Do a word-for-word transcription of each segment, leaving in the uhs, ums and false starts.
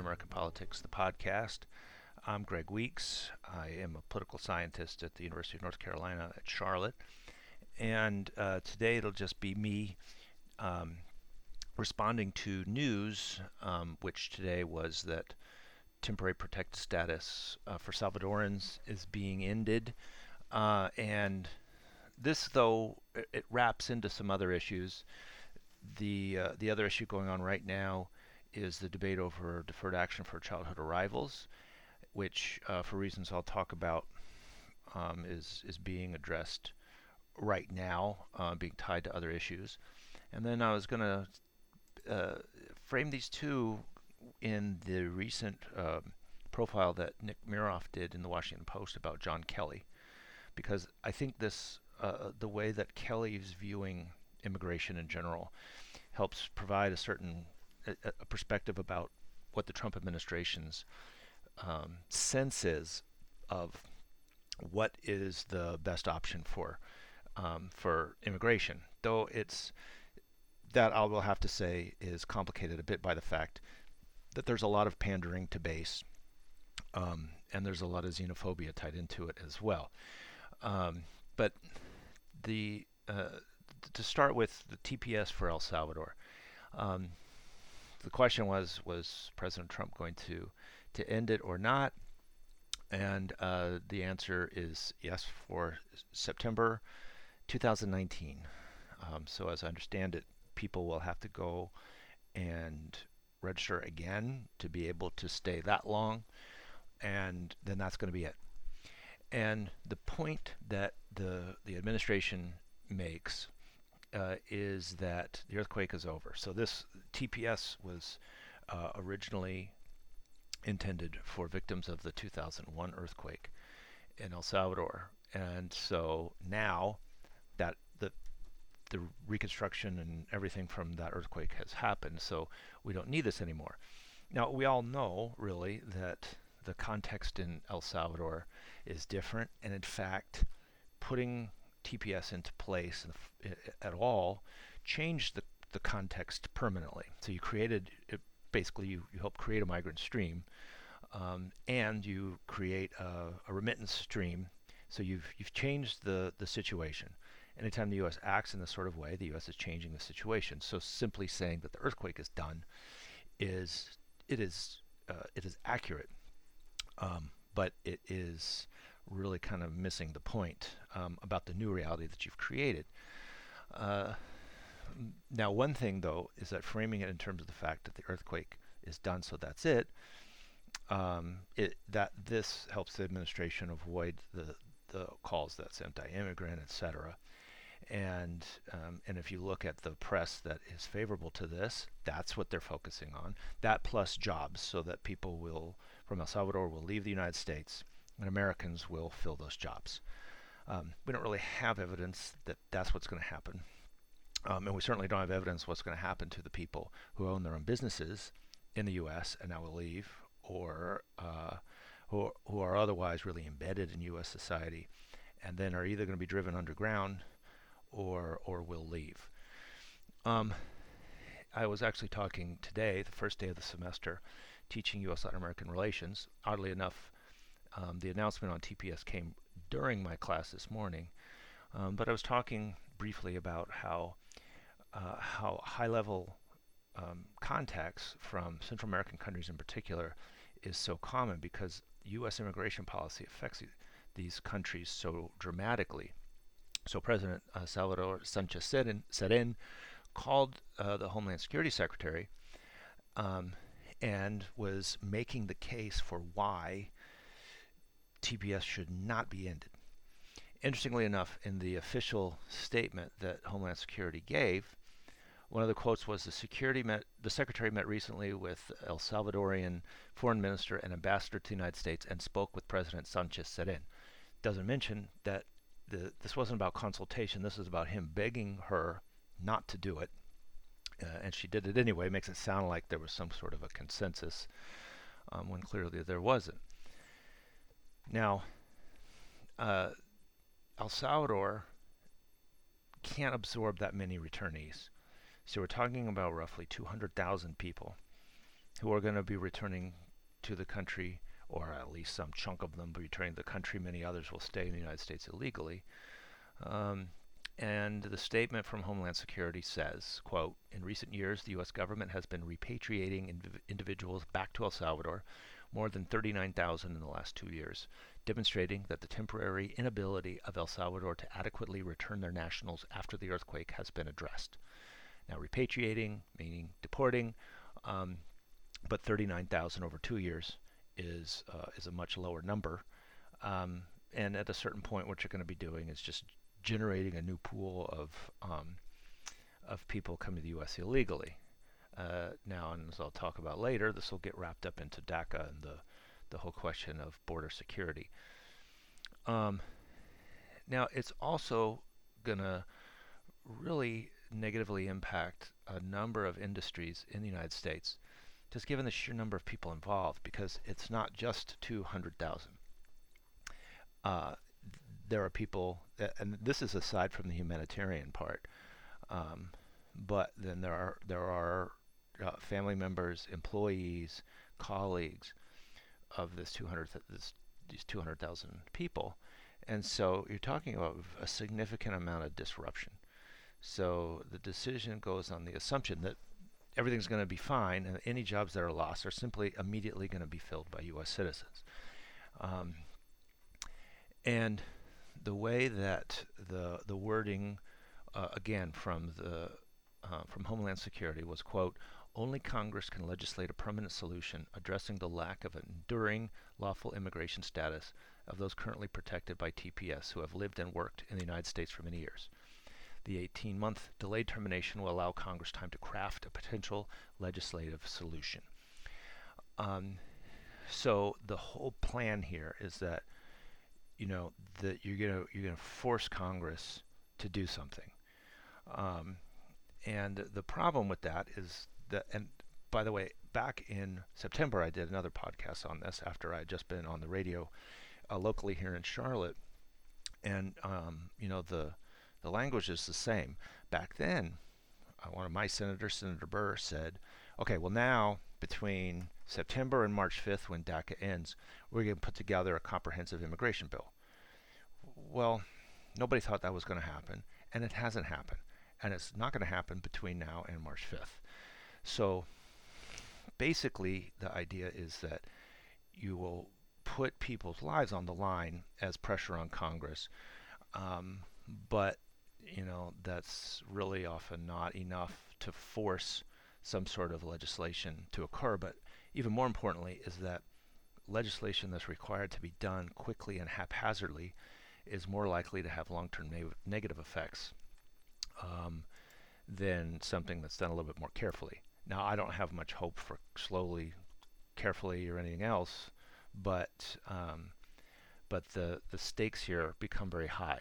American Politics, the podcast. I'm Greg Weeks. I am a political scientist at the University of North Carolina at Charlotte. And uh, today it'll just be me um, responding to news, um, which today was that temporary protected status uh, for Salvadorans is being ended. Uh, and this, though, it, it wraps into some other issues. The uh, the other issue going on right now is the debate over deferred action for childhood arrivals, which, uh, for reasons I'll talk about, um, is is being addressed right now, uh, being tied to other issues. And then I was going to uh, frame these two in the recent uh, profile that Nick Miroff did in the Washington Post about John Kelly, because I think this uh, the way that Kelly's viewing immigration in general helps provide a certain a, a perspective about what the Trump administration's um, sense is of what is the best option for um, for immigration. Though it's that I will have to say is complicated a bit by the fact that there's a lot of pandering to base, um, and there's a lot of xenophobia tied into it as well. Um, but the uh, to start with the T P S for El Salvador, um, the question was, was President Trump going to, to end it or not? And uh, the answer is yes for September two thousand nineteen. Um, so as I understand it, people will have to go and register again to be able to stay that long, and then that's going to be it. And the point that the the administration makes Uh, is that the earthquake is over. So this T P S was uh, originally intended for victims of the two thousand one earthquake in El Salvador, and so now that the the reconstruction and everything from that earthquake has happened, so we don't need this anymore. Now we all know really that the context in El Salvador is different, and in fact, putting T P S into place at all changed the, the context permanently. So you created, it, basically you, you help create a migrant stream, um, and you create a, a remittance stream. So you've you've changed the, the situation. Anytime the U S acts in this sort of way, the U S is changing the situation. So simply saying that the earthquake is done is it is uh, it is accurate, um, but it is really kind of missing the point um, about the new reality that you've created. Uh, now, one thing, though, is that framing it in terms of the fact that the earthquake is done, so that's it, um, it that this helps the administration avoid the, the calls that's anti-immigrant, et cetera. And, um, and if you look at the press that is favorable to this, that's what they're focusing on. That plus jobs, so that people will from El Salvador will leave the United States, and Americans will fill those jobs. Um, we don't really have evidence that that's what's going to happen. Um, and we certainly don't have evidence what's going to happen to the people who own their own businesses in the U S and now will leave, or uh, who, who are otherwise really embedded in U S society and then are either going to be driven underground or, or will leave. Um, I was actually talking today, the first day of the semester, teaching U S Latin American relations. Oddly enough, Um, the announcement on T P S came during my class this morning, um, but I was talking briefly about how uh, how high-level um, contacts from Central American countries in particular is so common because U S immigration policy affects these countries so dramatically. So President uh, Salvador Sanchez Seren, Seren called uh, the Homeland Security Secretary um, and was making the case for why T P S should not be ended. Interestingly enough, in the official statement that Homeland Security gave, one of the quotes was the security met, the secretary met recently with El Salvadorian foreign minister and ambassador to the United States and spoke with President Sanchez Seren. Doesn't mention that the, this wasn't about consultation. This is about him begging her not to do it, uh, and she did it anyway. It makes it sound like there was some sort of a consensus um, when clearly there wasn't. Now, uh, El Salvador can't absorb that many returnees. So we're talking about roughly two hundred thousand people who are going to be returning to the country, or at least some chunk of them will be returning to the country. Many others will stay in the United States illegally. Um, and the statement from Homeland Security says, quote, in recent years, the U S government has been repatriating indiv- individuals back to El Salvador, more than thirty-nine thousand in the last two years, demonstrating that the temporary inability of El Salvador to adequately return their nationals after the earthquake has been addressed. Now, repatriating, meaning deporting, um, but thirty-nine thousand over two years is uh, is a much lower number. Um, and at a certain point, what you're going to be doing is just generating a new pool of um, of people coming to the U S illegally. Uh, now, and as I'll talk about later, this will get wrapped up into DACA and the the whole question of border security. Um, now, it's also going to really negatively impact a number of industries in the United States, just given the sheer number of people involved, because it's not just two hundred thousand. Uh, there are people, that, and this is aside from the humanitarian part, um, but then there are there are uh, family members, employees, colleagues of this two hundred this, these two hundred thousand people, and so you're talking about a significant amount of disruption. So the decision goes on the assumption that everything's going to be fine, and any jobs that are lost are simply immediately going to be filled by U S citizens. Um, and the way that the the wording, uh, again from the uh, from Homeland Security, was, quote, only Congress can legislate a permanent solution addressing the lack of an enduring lawful immigration status of those currently protected by T P S who have lived and worked in the United States for many years. The eighteen-month delayed termination will allow Congress time to craft a potential legislative solution. Um, so the whole plan here is that, you know, that you're gonna you're gonna force Congress to do something. Um, and the problem with that is that, and by the way, back in September, I did another podcast on this after I had just been on the radio uh, locally here in Charlotte, and um, you know the the language is the same. Back then, uh, one of my senators, Senator Burr, said, okay, well now, between September and March fifth, when DACA ends, we're going to put together a comprehensive immigration bill. Well, nobody thought that was going to happen, and it hasn't happened. And it's not going to happen between now and March fifth. So basically, the idea is that you will put people's lives on the line as pressure on Congress. Um, but you know, that's really often not enough to force some sort of legislation to occur. But even more importantly is that legislation that's required to be done quickly and haphazardly is more likely to have long-term ne- negative effects um, than something that's done a little bit more carefully. Now, I don't have much hope for slowly, carefully, or anything else, but um, but the, the stakes here become very high.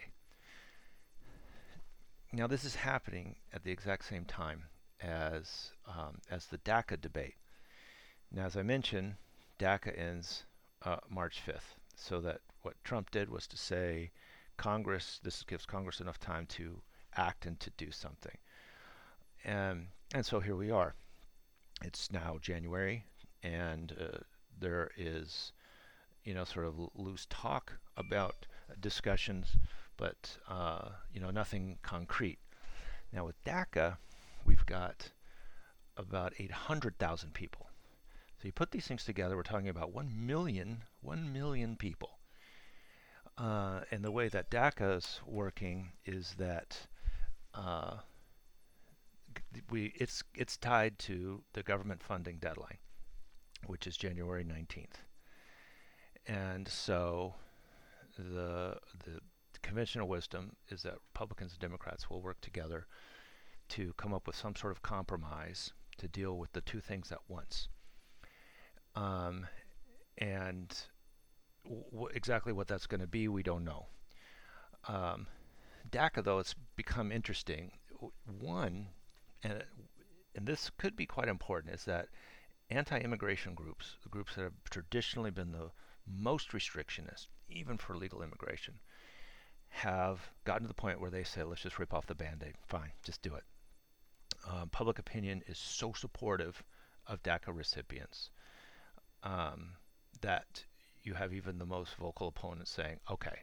Now, this is happening at the exact same time as um, as the DACA debate. Now, as I mentioned, DACA ends uh, March fifth, so that what Trump did was to say, Congress, this gives Congress enough time to act and to do something. And, and so here we are. It's now January, and uh, there is, you know, sort of loose talk about discussions, but uh, you know, nothing concrete. Now with DACA, we've got about eight hundred thousand people. So you put these things together, we're talking about one million, one million people. Uh, and the way that DACA is working is that uh, we it's it's tied to the government funding deadline, which is January nineteenth. And so the the conventional wisdom is that Republicans and Democrats will work together to come up with some sort of compromise to deal with the two things at once. Um, and w- exactly what that's going to be, we don't know. Um, DACA, though, it's become interesting. One, and, and this could be quite important, is that anti-immigration groups, the groups that have traditionally been the most restrictionist, even for legal immigration, have gotten to the point where they say, let's just rip off the Band-Aid. Fine, just do it. Um, public opinion is so supportive of DACA recipients um, that you have even the most vocal opponents saying, okay.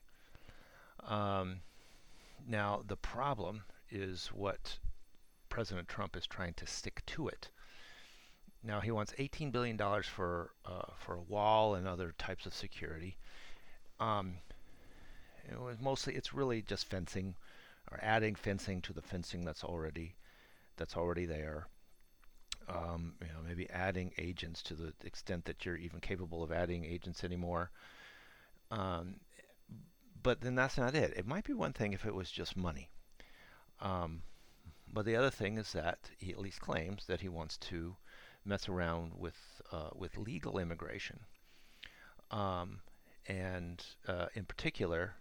Um, now, the problem is what President Trump is trying to stick to it. Now, he wants eighteen billion dollars for uh, for a wall and other types of security. Um, it was mostly, it's really just fencing, or adding fencing to the fencing that's already that's already there. Um, you know, maybe adding agents to the extent that you're even capable of adding agents anymore. Um, but then that's not it. It might be one thing if it was just money. Um, but the other thing is that he at least claims that he wants to mess around with uh, with legal immigration, um, and uh, in particular,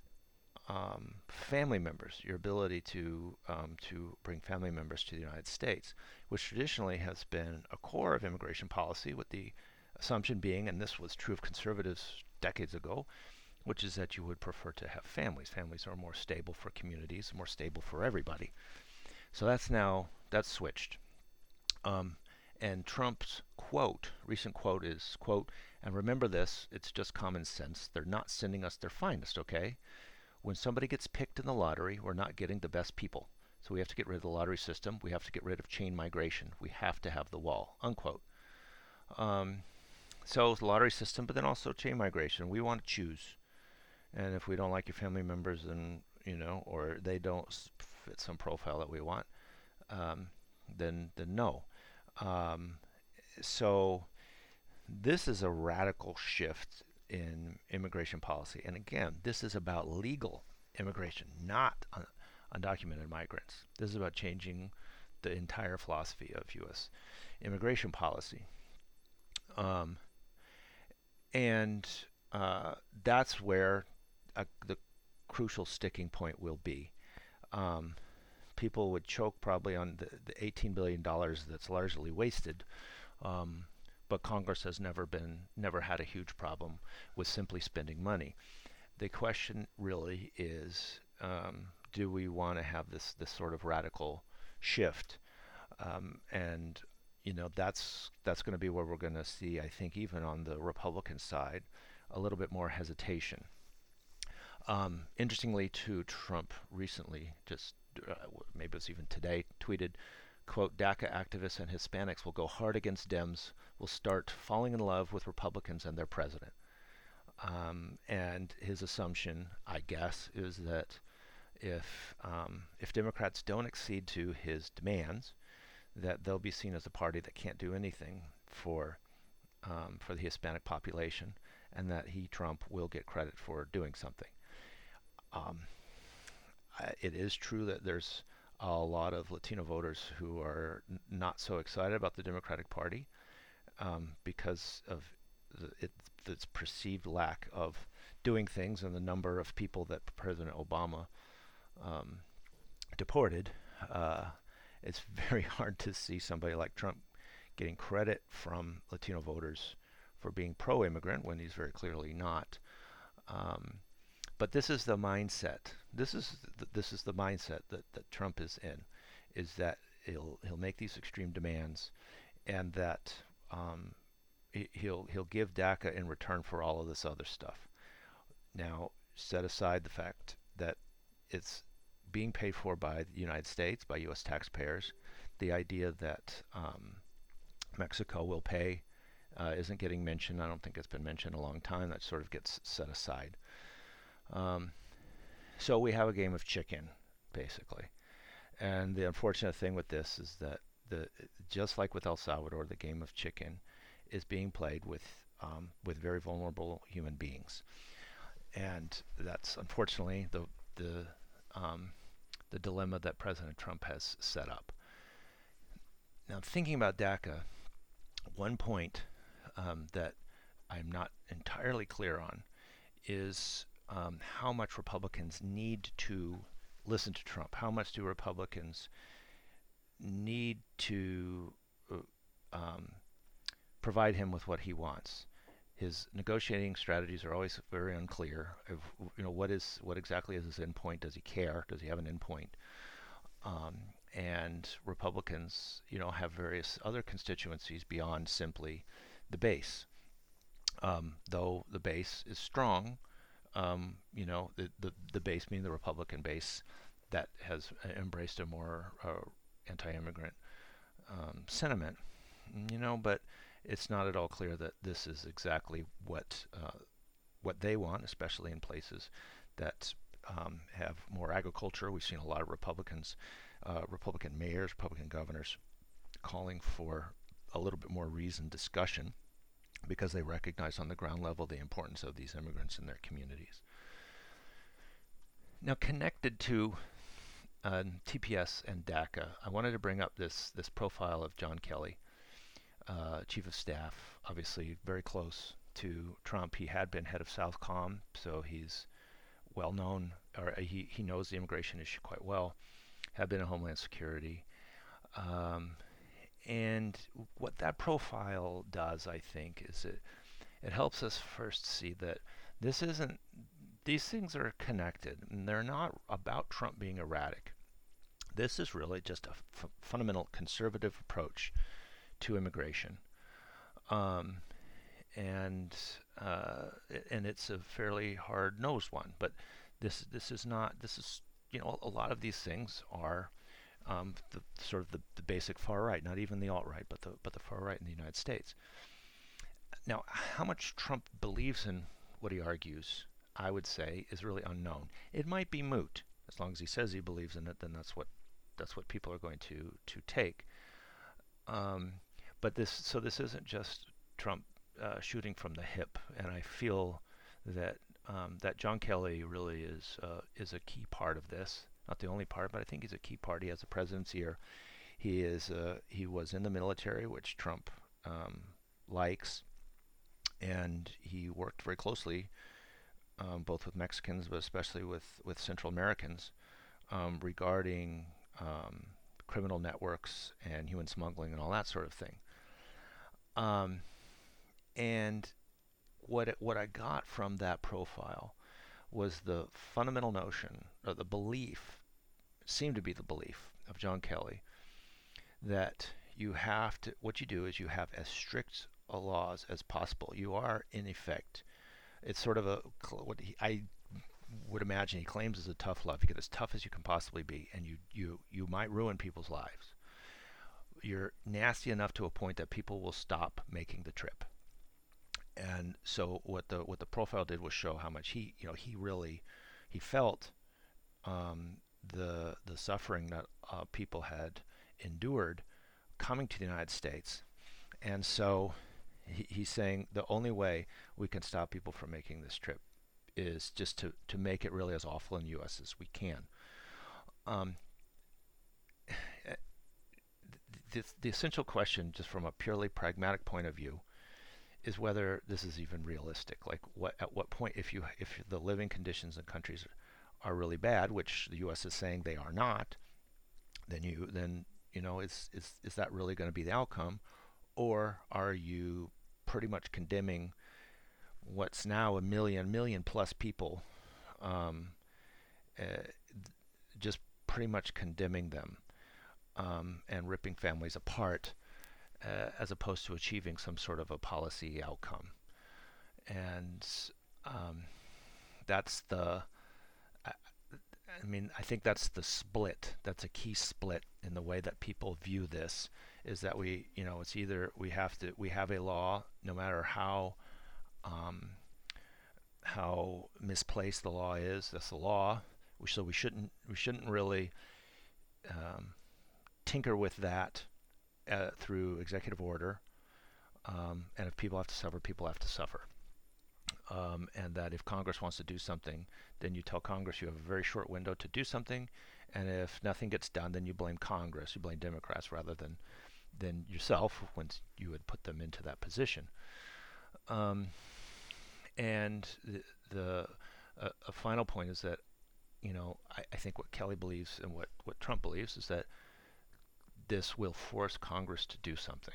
um, family members. Your ability to um, to bring family members to the United States, which traditionally has been a core of immigration policy, with the assumption being, and this was true of conservatives decades ago, which is that you would prefer to have families. Families are more stable for communities, more stable for everybody. So that's now that's switched. Um, and Trump's quote, recent quote is, quote, and remember this, it's just common sense. They're not sending us their finest, okay? When somebody gets picked in the lottery, we're not getting the best people. So we have to get rid of the lottery system. We have to get rid of chain migration. We have to have the wall, unquote. Um, so the lottery system, but then also chain migration. We want to choose. And if we don't like your family members, then, you know, or they don't fit some profile that we want, um, then, then no. Um, so this is a radical shift in immigration policy. And again, this is about legal immigration, not un- undocumented migrants. This is about changing the entire philosophy of U S immigration policy. Um, and uh, that's where uh, the crucial sticking point will be. Um, people would choke probably on the, the eighteen billion dollars that's largely wasted. Um, but Congress has never been, never had a huge problem with simply spending money. The question really is, um, do we want to have this this sort of radical shift? Um, and you know, that's that's going to be where we're going to see, I think, even on the Republican side, a little bit more hesitation. Um, interestingly, too, Trump recently, just uh, maybe it was even today, tweeted, quote, DACA activists and Hispanics will go hard against Dems, will start falling in love with Republicans and their president. Um, and his assumption, I guess, is that if um, if Democrats don't accede to his demands, that they'll be seen as a party that can't do anything for um, for the Hispanic population, and that he, Trump, will get credit for doing something. Um, I, it is true that there's a lot of Latino voters who are n- not so excited about the Democratic Party um, because of the, it, its perceived lack of doing things and the number of people that President Obama um, deported. Uh, it's very hard to see somebody like Trump getting credit from Latino voters for being pro-immigrant when he's very clearly not. Um, but this is the mindset. This is th- this is the mindset that, that Trump is in, is that he'll he'll make these extreme demands, and that um, he, he'll he'll give DACA in return for all of this other stuff. Now, set aside the fact that it's being paid for by the United States, by U S taxpayers. The idea that um, Mexico will pay uh, isn't getting mentioned. I don't think it's been mentioned in a long time. That sort of gets set aside. Um, so we have a game of chicken, basically. And the unfortunate thing with this is that the just like with El Salvador, the game of chicken is being played with um, with very vulnerable human beings, and that's unfortunately the the um, the dilemma that President Trump has set up. Now, thinking about DACA, one point um, that I'm not entirely clear on is um, how much Republicans need to listen to Trump. How much do Republicans need to uh, um, provide him with what he wants? His negotiating strategies are always very unclear. Of, you know, what is what exactly is his endpoint? Does he care? Does he have an endpoint? Um, and Republicans, you know, have various other constituencies beyond simply the base. Um, though the base is strong, um, you know, the, the the base meaning the Republican base that has embraced a more uh, anti-immigrant um, sentiment, you know, but it's not at all clear that this is exactly what uh, what they want, especially in places that um, have more agriculture. We've seen a lot of Republicans, uh, Republican mayors, Republican governors calling for a little bit more reasoned discussion because they recognize on the ground level the importance of these immigrants in their communities. Now, connected to uh, T P S and DACA, I wanted to bring up this this profile of John Kelly, uh, chief of staff, obviously very close to Trump. He had been head of Southcom, so he's well known, or he, he knows the immigration issue quite well, had been in Homeland Security. Um, and what that profile does, I think, is it, it helps us first see that this isn't, these things are connected, and they're not about Trump being erratic. This is really just a f- fundamental conservative approach to immigration. Um, and uh, and it's a fairly hard-nosed one. But this this is not this is you know a lot of these things are um, the sort of the, the basic far right, not even the alt-right, but the but the far right in the United States. Now, how much Trump believes in what he argues, I would say, is really unknown. It might be moot as long as he says he believes in it. Then that's what that's what people are going to to take. Um, but this so this isn't just Trump Uh, shooting from the hip, and I feel that um, that John Kelly really is uh, is a key part of this. Not the only part, but I think he's a key part. He has the president's ear. He is uh, he was in the military, which Trump um, likes, and he worked very closely um, both with Mexicans, but especially with with Central Americans um, regarding um, criminal networks and human smuggling and all that sort of thing. Um, And what it, what I got from that profile was the fundamental notion, or the belief, seemed to be the belief of John Kelly, that you have to, what you do is you have as strict a laws as possible. You are, in effect, it's sort of a, what he, I would imagine he claims is a tough love. You get as tough as you can possibly be, and you, you, you might ruin people's lives. You're nasty enough to a point that people will stop making the trip. And so what the what the profile did was show how much he you know he really he felt um, the the suffering that uh, people had endured coming to the United States, and so he, he's saying the only way we can stop people from making this trip is just to to make it really as awful in the U S as we can. Um, the, the essential question, just from a purely pragmatic point of view, is whether this is even realistic. Like, what at what point, if you if the living conditions in countries are really bad, which the U S is saying they are not, then you then you know is is is that really going to be the outcome, or are you pretty much condemning what's now a million million plus people, um, uh, just pretty much condemning them um, and ripping families apart, uh, as opposed to achieving some sort of a policy outcome. And um, that's the, I, I mean, I think that's the split. That's a key split in the way that people view this. Is that we, you know, it's either we have to, we have a law, no matter how, um, how misplaced the law is. That's the law. So we shouldn't, we shouldn't really um, tinker with that uh, through executive order. Um, and if people have to suffer, people have to suffer. Um, and that if Congress wants to do something, then you tell Congress you have a very short window to do something. And if nothing gets done, then you blame Congress, you blame Democrats rather than than yourself once you had put them into that position. Um, and the, the uh, a final point is that, you know, I, I think what Kelly believes and what, what Trump believes is that this will force Congress to do something.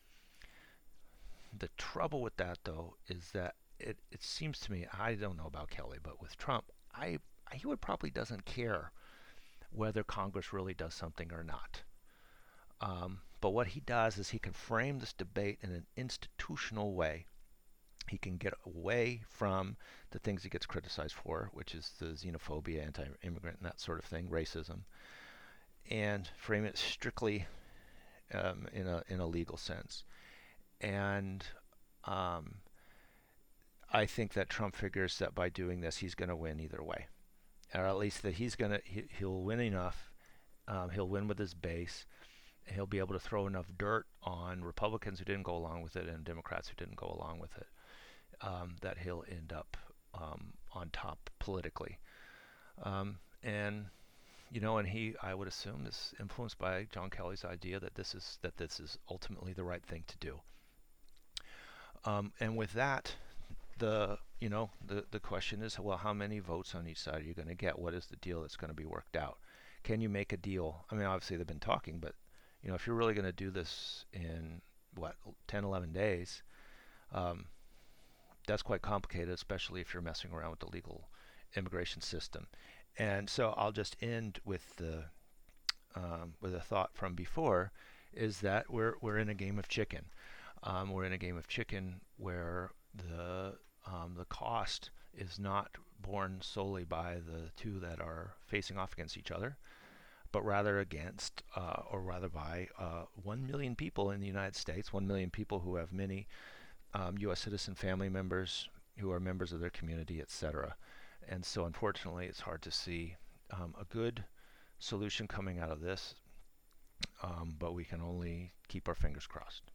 The trouble with that, though, is that it, it seems to me, I don't know about Kelly, but with Trump, I he would probably doesn't care whether Congress really does something or not. Um, but what he does is he can frame this debate in an institutional way. He can get away from the things he gets criticized for, which is the xenophobia, anti-immigrant, and that sort of thing, racism, and frame it strictly um, in a in a legal sense. And um, I think that Trump figures that by doing this, he's going to win either way, or at least that he's going to he, he'll win enough. Um, he'll win with his base. He'll be able to throw enough dirt on Republicans who didn't go along with it and Democrats who didn't go along with it, um, that he'll end up um, on top politically. Um, and you know, and he, I would assume, is influenced by John Kelly's idea that this is that this is ultimately the right thing to do. Um, and with that, the you know the the question is, well, how many votes on each side are you going to get? What is the deal that's going to be worked out? Can you make a deal? I mean, obviously they've been talking, but you know, if you're really going to do this in what ten, eleven days, um, that's quite complicated, especially if you're messing around with the legal immigration system. And so I'll just end with the um, with a thought from before, is that we're we're in a game of chicken. Um, we're in a game of chicken where the um, the cost is not borne solely by the two that are facing off against each other, but rather against, uh, or rather by uh, one million people in the United States, one million people who have many um, U S citizen family members who are members of their community, et cetera. And so unfortunately, it's hard to see um, a good solution coming out of this, um, but we can only keep our fingers crossed.